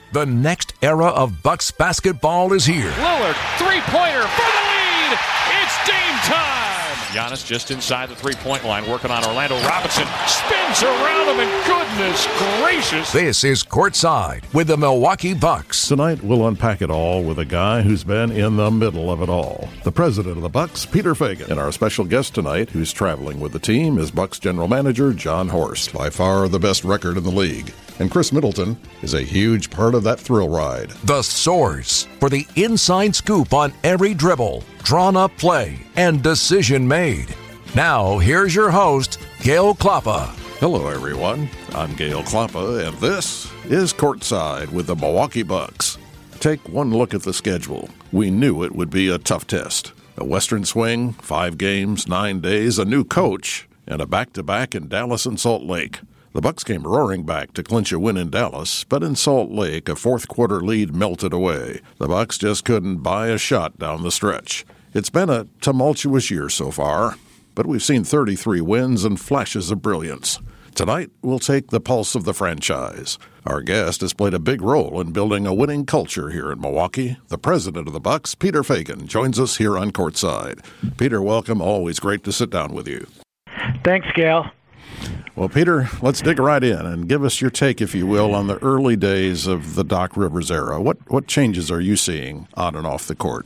The next era of Bucks basketball is here. Lillard, three-pointer for the lead. It's game time. Giannis just inside the three-point line working on Orlando Robinson. Spins around him, and goodness gracious. This is Courtside with the Milwaukee Bucks. Tonight, we'll unpack it all with a guy who's been in the middle of it all. The president of the Bucks, Peter Feigin. And our special guest tonight, who's traveling with the team, is Bucks general manager Jon Horst. By far the best record in the league. And Chris Middleton is a huge part of that thrill ride. The source for the inside scoop on every dribble, drawn-up play, and decision made. Now, here's your host, Gale Klappa. Hello, everyone. I'm Gale Klappa, and this is Courtside with the Milwaukee Bucks. Take one look at the schedule. We knew it would be a tough test. A Western swing, 5 games, 9 days, a new coach, and a back-to-back in Dallas and Salt Lake. The Bucks came roaring back to clinch a win in Dallas, but in Salt Lake, a fourth-quarter lead melted away. The Bucks just couldn't buy a shot down the stretch. It's been a tumultuous year so far, but we've seen 33 wins and flashes of brilliance. Tonight, we'll take the pulse of the franchise. Our guest has played a big role in building a winning culture here in Milwaukee. The president of the Bucks, Peter Feigin, joins us here on Courtside. Peter, welcome. Always great to sit down with you. Thanks, Gale. Well, Peter, let's dig right in and give us your take, if you will, on the early days of the Doc Rivers era. What changes are you seeing on and off the court?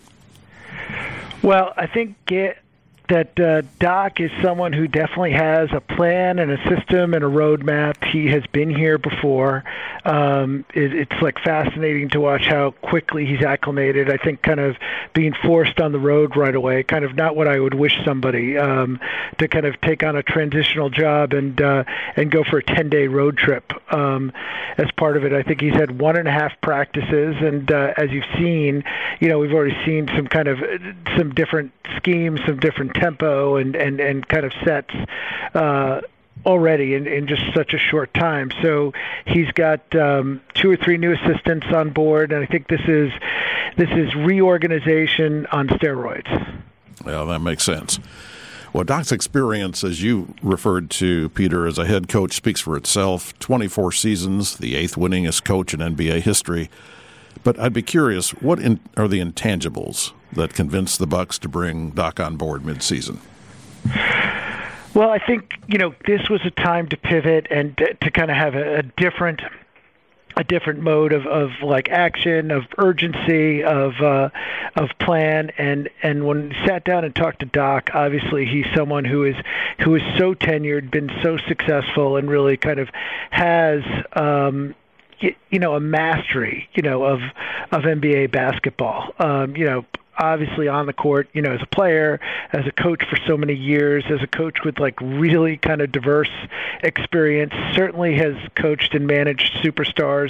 Well, I think that Doc is someone who definitely has a plan and a system and a roadmap. He has been here before. It's like fascinating to watch how quickly he's acclimated. I think kind of being forced on the road right away, kind of not what I would wish somebody to kind of take on a transitional job and go for a 10-day road trip as part of it. I think he's had 1.5 practices, and as you've seen, we've already seen some different schemes, some different tempo and kind of sets already in just such a short time. So he's got 2 or 3 new assistants on board, and I think this is reorganization on steroids. Yeah, that makes sense. Well, Doc's experience, as you referred to, Peter, as a head coach speaks for itself. 24 seasons, the 8th winningest coach in NBA history. But I'd be curious, what are the intangibles that convinced the Bucks to bring Doc on board midseason? Well, I think, this was a time to pivot and to kind of have a different mode of like action, of urgency, of plan. And when we sat down and talked to Doc, obviously he's someone who is so tenured, been so successful, and really kind of has a mastery, of NBA basketball. Obviously on the court, as a player, as a coach for so many years, as a coach with like really kind of diverse experience, certainly has coached and managed superstars,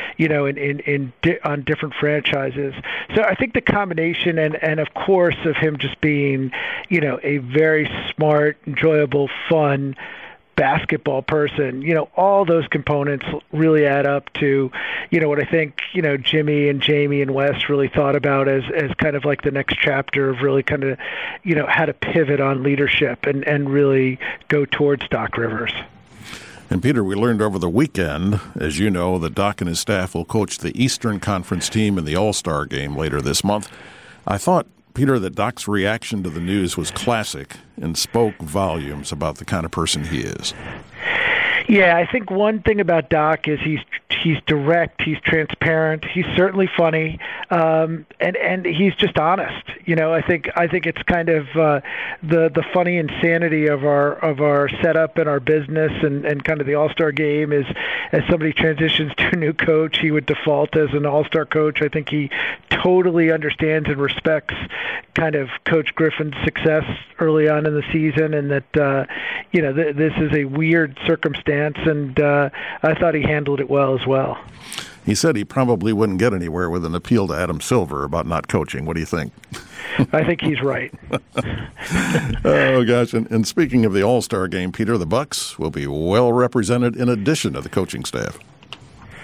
on different franchises. So I think the combination and of course of him just being, a very smart, enjoyable, fun basketball person, all those components really add up to, what I think, Jimmy and Jamie and Wes really thought about as kind of like the next chapter of really kind of, how to pivot on leadership and really go towards Doc Rivers. And Peter, we learned over the weekend, as you know, that Doc and his staff will coach the Eastern Conference team in the All-Star game later this month. I thought, Peter, that Doc's reaction to the news was classic and spoke volumes about the kind of person he is. Yeah, I think one thing about Doc is he's direct, he's transparent, he's certainly funny, and he's just honest. I think it's kind of the funny insanity of our setup and our business and kind of the All-Star game is as somebody transitions to a new coach, he would default as an All-Star coach. I think he totally understands and respects kind of Coach Griffin's success early on in the season, and that this is a weird circumstance. And I thought he handled it well as well. He said he probably wouldn't get anywhere with an appeal to Adam Silver about not coaching. What do you think? I think he's right. Oh, gosh. And speaking of the All-Star game, Peter, the Bucks will be well represented in addition to the coaching staff.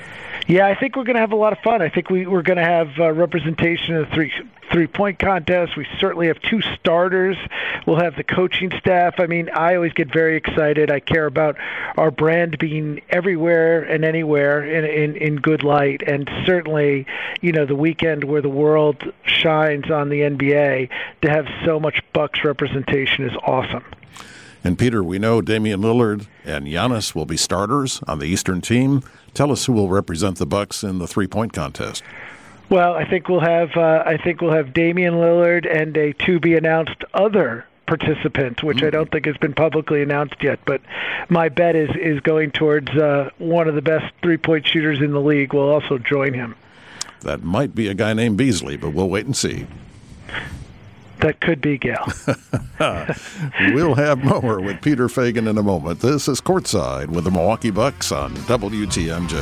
Yeah, I think we're going to have a lot of fun. I think we're going to have representation of the three-point contest. We certainly have 2 starters. We'll have the coaching staff. I mean, I always get very excited. I care about our brand being everywhere and anywhere in good light. And certainly, the weekend where the world shines on the NBA, to have so much Bucks representation is awesome. And Peter, we know Damian Lillard and Giannis will be starters on the Eastern team. Tell us who will represent the Bucks in the three-point contest. Well, I think we'll have Damian Lillard and a to-be-announced other participant, which I don't think has been publicly announced yet. But my bet is going towards one of the best three-point shooters in the league will also join him. That might be a guy named Beasley, but we'll wait and see. That could be, Gail. We'll have more with Peter Feigin in a moment. This is Courtside with the Milwaukee Bucks on WTMJ.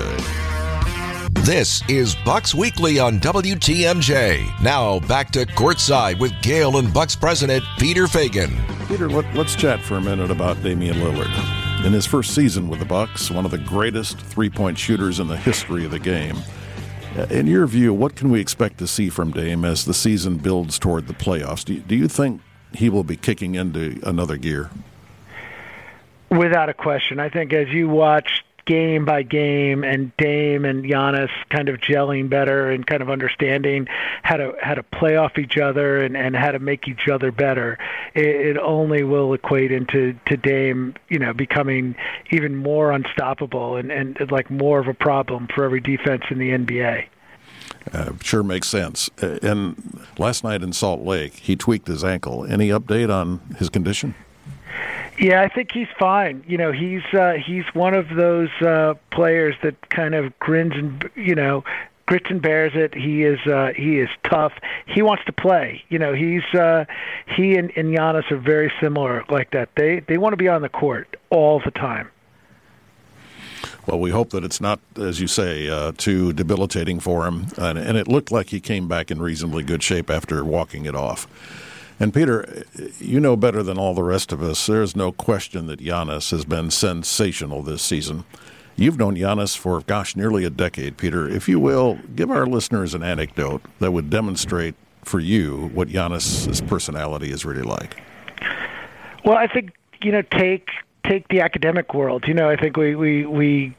This is Bucks Weekly on WTMJ. Now back to Courtside with Gail and Bucks president Peter Feigin. Peter, let's chat for a minute about Damian Lillard. In his first season with the Bucks, one of the greatest three-point shooters in the history of the game. In your view, what can we expect to see from Dame as the season builds toward the playoffs? Do you think he will be kicking into another gear? Without a question. I think as you watch game by game and Dame and Giannis kind of gelling better and kind of understanding how to play off each other and how to make each other better, it only will equate into Dame, becoming even more unstoppable and like more of a problem for every defense in the NBA. Sure makes sense. And last night in Salt Lake, he tweaked his ankle. Any update on his condition? Yeah, I think he's fine. He's one of those players that kind of grins and grits and bears it. He is tough. He wants to play. He and Giannis are very similar like that. They want to be on the court all the time. Well, we hope that it's not, as you say, too debilitating for him. And it looked like he came back in reasonably good shape after walking it off. And Peter, you know better than all the rest of us, there's no question that Giannis has been sensational this season. You've known Giannis for, nearly a decade, Peter. If you will, give our listeners an anecdote that would demonstrate for you what Giannis's personality is really like. Well, I think, take the academic world. I think we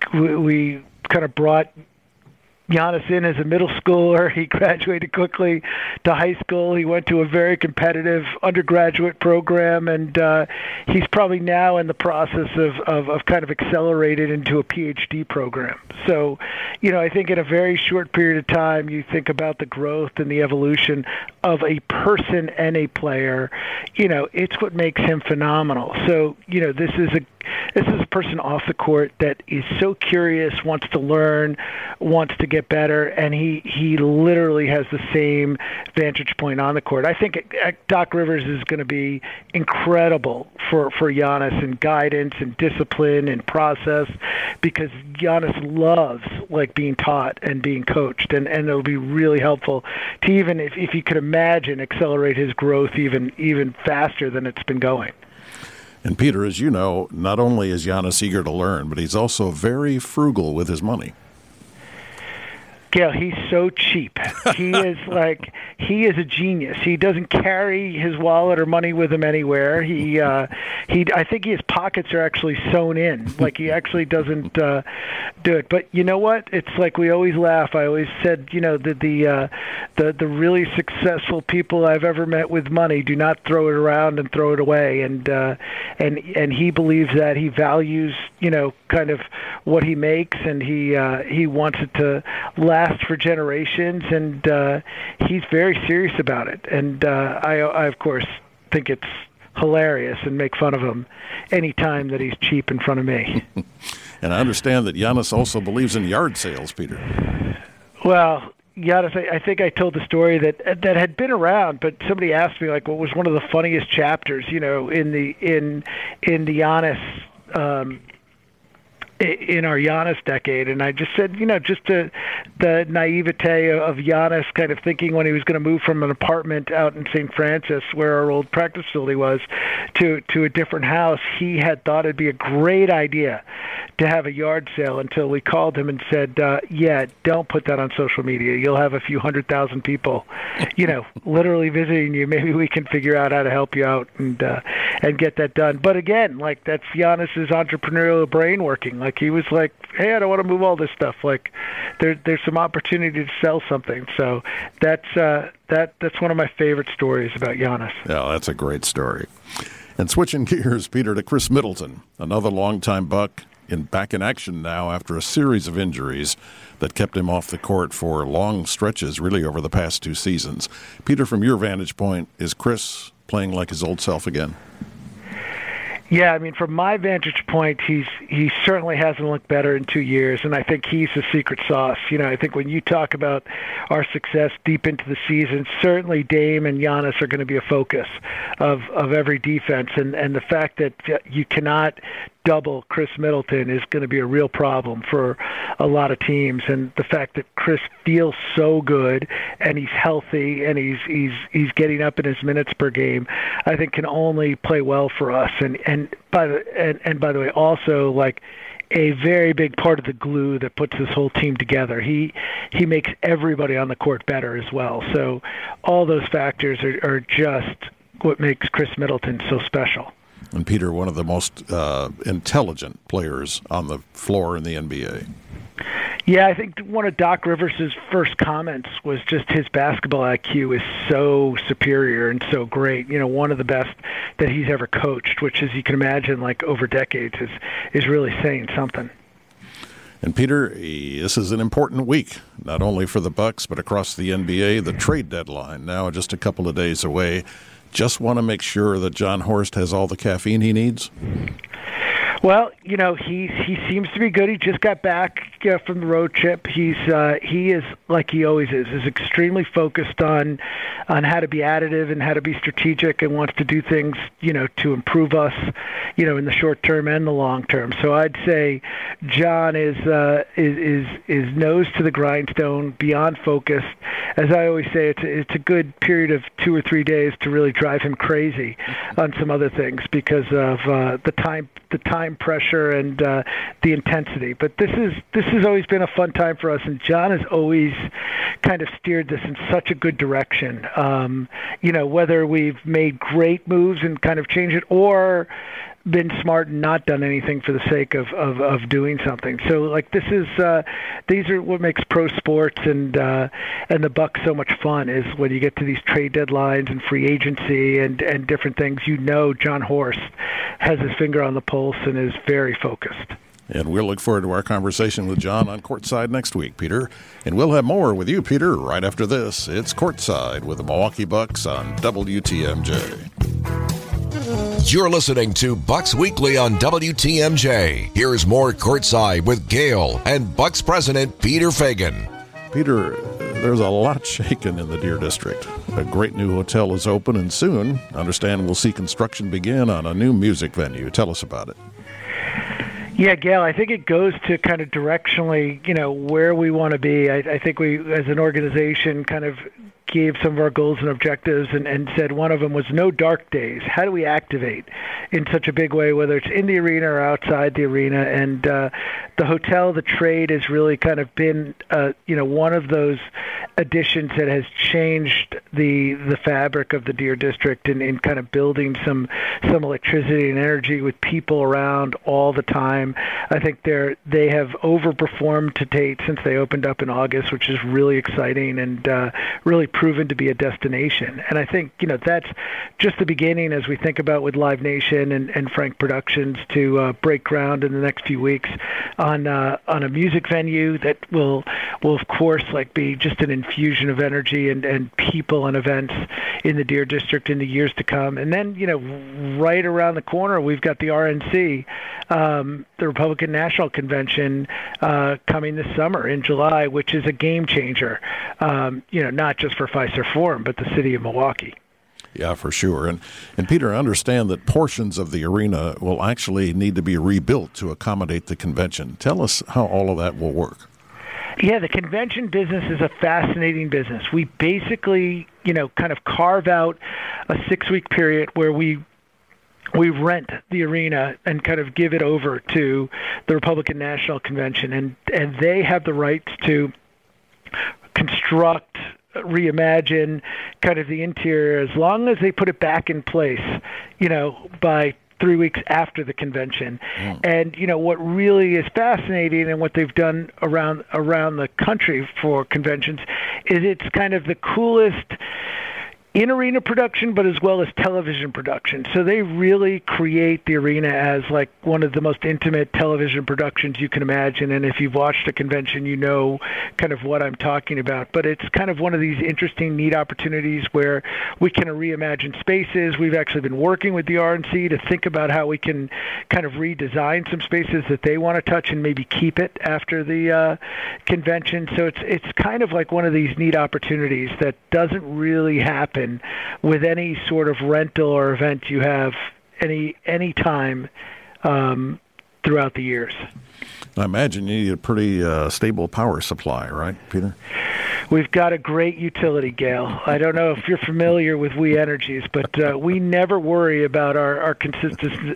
kind of brought Giannis in as a middle schooler. He graduated quickly to high school. He went to a very competitive undergraduate program, and he's probably now in the process of kind of accelerated into a PhD program. So, I think in a very short period of time, you think about the growth and the evolution of a person and a player. It's what makes him phenomenal. So, this is a person off the court that is so curious, wants to learn, wants to get better, and he literally has the same vantage point on the court. I think Doc Rivers is going to be incredible for Giannis in guidance and discipline and process, because Giannis loves being taught and being coached, and it'll be really helpful to, even if you could imagine, accelerate his growth even faster than it's been going. And Peter, as you know, not only is Giannis eager to learn, but he's also very frugal with his money. Gail, he's so cheap. He is a genius. He doesn't carry his wallet or money with him anywhere. I think his pockets are actually sewn in. He actually doesn't do it. But you know what? It's like we always laugh. I always said, the really successful people I've ever met with money do not throw it around and throw it away. And he believes that. He values, kind of what he makes, and he wants it to last for generations, and he's very serious about it. And I of course think it's hilarious and make fun of him any time that he's cheap in front of me. And I understand that Giannis also believes in yard sales, Peter. Well, Giannis, I think I told the story that had been around, but somebody asked me what was one of the funniest chapters, in the Giannis in our Giannis decade. And I just said, just the naivete of Giannis kind of thinking when he was going to move from an apartment out in St. Francis, where our old practice facility was, to a different house, he had thought it'd be a great idea to have a yard sale until we called him and said, don't put that on social media. You'll have a few 100,000 people, literally visiting you. Maybe we can figure out how to help you out and get that done. But again, like, that's Giannis's entrepreneurial brain working. Like, he was like, hey, I don't want to move all this stuff. Like, there's some opportunity to sell something. So that's one of my favorite stories about Giannis. Yeah, that's a great story. And switching gears, Peter, to Chris Middleton, another longtime Buck, back in action now after a series of injuries that kept him off the court for long stretches, really over the past 2 seasons. Peter, from your vantage point, is Chris playing like his old self again? Yeah, I mean, from my vantage point, he certainly hasn't looked better in 2 years, and I think he's the secret sauce. I think when you talk about our success deep into the season, certainly Dame and Giannis are going to be a focus of every defense, and the fact that you cannot double Chris Middleton is going to be a real problem for a lot of teams. And the fact that Chris feels so good and he's healthy and he's getting up in his minutes per game, I think can only play well for us. And by the way, also, like, a very big part of the glue that puts this whole team together. He makes everybody on the court better as well. So all those factors are just what makes Chris Middleton so special. And Peter, one of the most intelligent players on the floor in the NBA. Yeah, I think one of Doc Rivers' first comments was just his basketball IQ is so superior and so great. One of the best that he's ever coached, which, as you can imagine, like over decades, is really saying something. And Peter, this is an important week, not only for the Bucks, but across the NBA. The trade deadline now just a couple of days away. Just want to make sure that Jon Horst has all the caffeine he needs? Well, he seems to be good. He just got back from the road trip. He is, like he always is extremely focused on how to be additive and how to be strategic, and wants to do things, to improve us, in the short term and the long term. So I'd say John is nose to the grindstone, beyond focused. As I always say, it's a good period of 2 or 3 days to really drive him crazy on some other things because of the time pressure and the intensity. But this has always been a fun time for us, and John has always kind of steered this in such a good direction. Whether we've made great moves and kind of changed it, or been smart and not done anything for the sake of doing something. So, like, these are what makes pro sports and the Bucks so much fun, is when you get to these trade deadlines and free agency and different things. Jon Horst has his finger on the pulse and is very focused. And we'll look forward to our conversation with John on Courtside next week, Peter. And we'll have more with you, Peter, right after this. It's Courtside with the Milwaukee Bucks on WTMJ. You're listening to Bucks Weekly on WTMJ. Here's more Courtside with Gale and Bucks president Peter Feigin. Peter, there's a lot shaken in the Deer District. A great new hotel is open, and soon, understand, we'll see construction begin on a new music venue. Tell us about it. Yeah, Gail, I think it goes to kind of directionally, where we want to be. I think we, as an organization, kind of gave some of our goals and objectives and said one of them was no dark days. How do we activate in such a big way, whether it's in the arena or outside the arena? And the hotel, the trade, has really kind of been, one of those additions that has changed the fabric of the Deer District in kind of building some electricity and energy with people around all the time. I think they have overperformed to date since they opened up in August, which is really exciting and really proven to be a destination. And I think, that's just the beginning as we think about with Live Nation and Frank Productions to break ground in the next few weeks on a music venue that will of course be just an infusion of energy and people and events in the Deer District in the years to come. And then, right around the corner, we've got the RNC, the Republican National Convention, coming this summer in July, which is a game changer, not just for Fiserv Forum, but the city of Milwaukee. Yeah, for sure. And Peter, I understand that portions of the arena will actually need to be rebuilt to accommodate the convention. Tell us how all of that will work. Yeah, the convention business is a fascinating business. We basically, kind of carve out a 6-week period where we rent the arena and kind of give it over to the Republican National Convention, and they have the rights to construct, reimagine kind of the interior as long as they put it back in place, by 3 weeks after the convention. And what really is fascinating and what they've done around the country for conventions is it's kind of the coolest in-arena production, but as well as television production. So they really create the arena as like one of the most intimate television productions you can imagine. And if you've watched a convention, you know kind of what I'm talking about. But it's kind of one of these interesting, neat opportunities where we can reimagine spaces. We've actually been working with the RNC to think about how we can kind of redesign some spaces that they want to touch and maybe keep it after the convention. So it's kind of like one of these neat opportunities that doesn't really happen with any sort of rental or event you have any time throughout the years. I imagine you need a pretty stable power supply, right, Peter? We've got a great utility, Gail. I don't know if you're familiar with We Energies, but we never worry about our consistency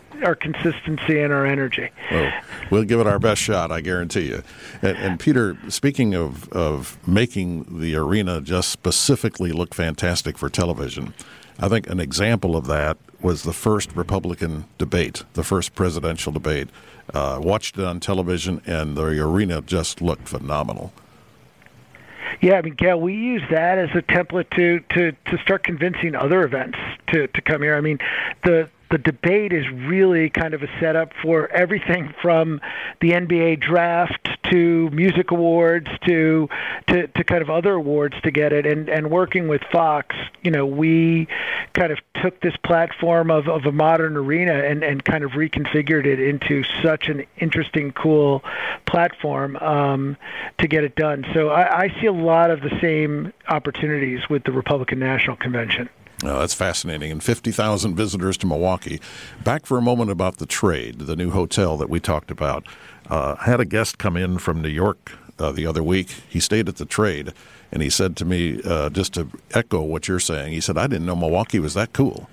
and our energy. Well, we'll give it our best shot, I guarantee you. And Peter, speaking of making the arena just specifically look fantastic for television, I think an example of that was the first Republican debate, the first presidential debate. Watched it on television, and the arena just looked phenomenal. Yeah, I mean, Gail, we use that as a template to start convincing other events to come here. I mean, the debate is really kind of a setup for everything from the NBA draft to music awards to kind of other awards to get it. And working with Fox, we kind of took this platform of a modern arena and kind of reconfigured it into such an interesting, cool platform to get it done. So I see a lot of the same opportunities with the Republican National Convention. Oh, that's fascinating. And 50,000 visitors to Milwaukee. Back for a moment about the Trade, the new hotel that we talked about. I had a guest come in from New York the other week. He stayed at the Trade, and he said to me, just to echo what you're saying, he said, I didn't know Milwaukee was that cool.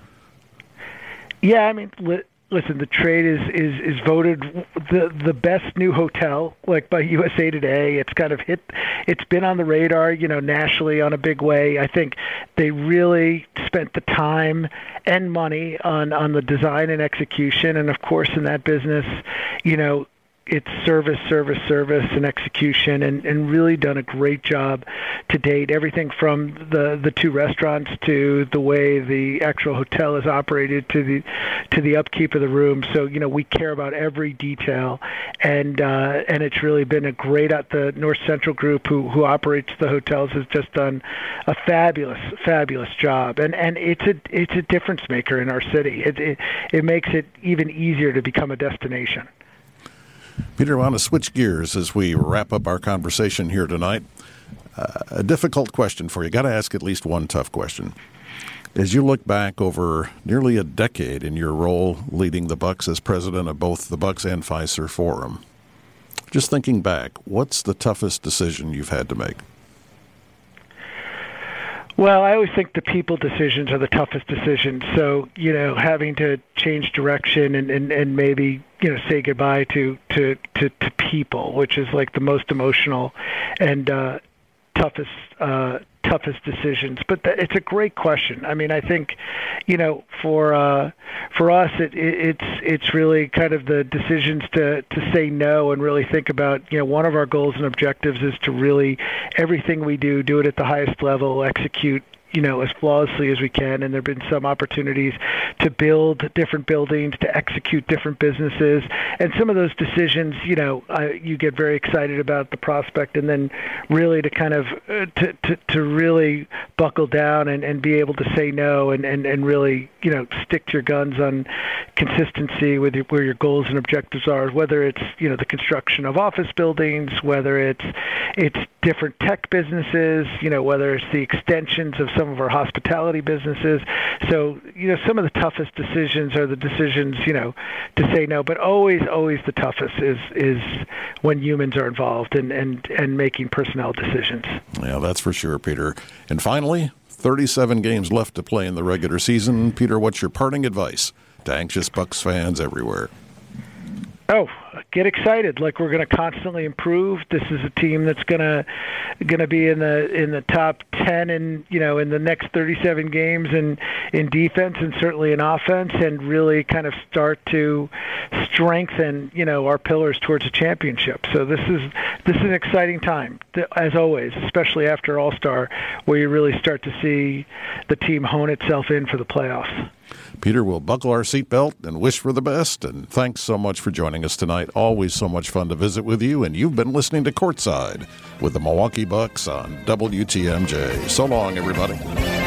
Yeah, I mean, listen, the Trade is voted the best new hotel, like by USA Today. It's kind of it's been on the radar, nationally on a big way. I think they really spent the time and money on the design and execution. And of course, in that business, it's service, and execution, and really done a great job to date. Everything from the two restaurants to the way the actual hotel is operated to the upkeep of the room. So we care about every detail, and it's really been a great. The North Central Group who operates the hotels has just done a fabulous job, and it's a difference maker in our city. It makes it even easier to become a destination. Peter, I want to switch gears as we wrap up our conversation here tonight. A difficult question for you. Got to ask at least one tough question. As you look back over nearly a decade in your role leading the Bucks as president of both the Bucks and Fiserv Forum, just thinking back, what's the toughest decision you've had to make? Well, I always think the people decisions are the toughest decisions. So, having to change direction and maybe, say goodbye to people, which is like the most emotional and toughest decisions. But it's a great question. I mean, I think, for us, it's really kind of the decisions to say no and really think about, one of our goals and objectives is to really everything we do it at the highest level, execute as flawlessly as we can. And there have been some opportunities to build different buildings, to execute different businesses. And some of those decisions, you get very excited about the prospect, and then really to kind of to really buckle down and be able to say no and really, stick to your guns on consistency with where your goals and objectives are, whether it's, the construction of office buildings, whether it's different tech businesses, whether it's the extensions of some some of our hospitality businesses. So, some of the toughest decisions are the decisions, to say no, but always the toughest is when humans are involved and making personnel decisions. Yeah, that's for sure, Peter. And finally, 37 games left to play in the regular season. Peter, what's your parting advice to anxious Bucs fans everywhere? Oh, get excited! Like, we're going to constantly improve. This is a team that's going to be in the top 10 in the next 37 games in defense and certainly in offense, and really kind of start to strengthen our pillars towards a championship. So this is an exciting time, as always, especially after All-Star, where you really start to see the team hone itself in for the playoffs. Peter, we'll buckle our seatbelt and wish for the best, and thanks so much for joining us tonight. Always so much fun to visit with you, and you've been listening to Courtside with the Milwaukee Bucks on WTMJ. So long, everybody.